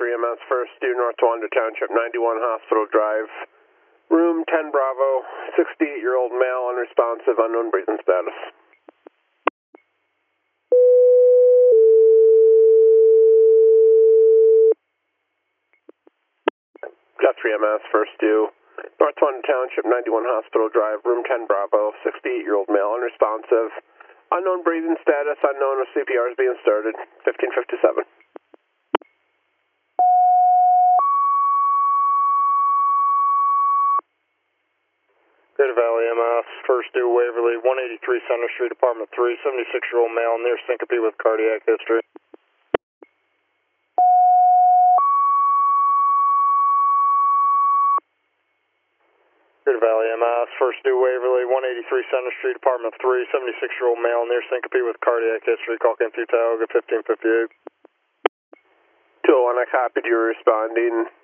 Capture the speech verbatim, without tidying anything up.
three M S first, due North Towanda Township, ninety-one Hospital Drive, room ten Bravo, sixty-eight-year-old male, unresponsive, unknown breathing status. Got three M S first, due North Towanda Township, ninety-one Hospital Drive, room ten Bravo, sixty-eight-year-old male, unresponsive, unknown breathing status, unknown if C P R is being started, fifteen fifty-seven. Greater Valley M S, first due Waverly, one eighty-three Center Street, apartment three, seventy-six-year-old male, near syncope with cardiac history. Greater Valley M S, first due Waverly, one eighty-three Center Street, apartment three, seventy-six-year-old male, near syncope with cardiac history, call Ken through Tioga, fifteen fifty-eight. two oh one, I copied you responding.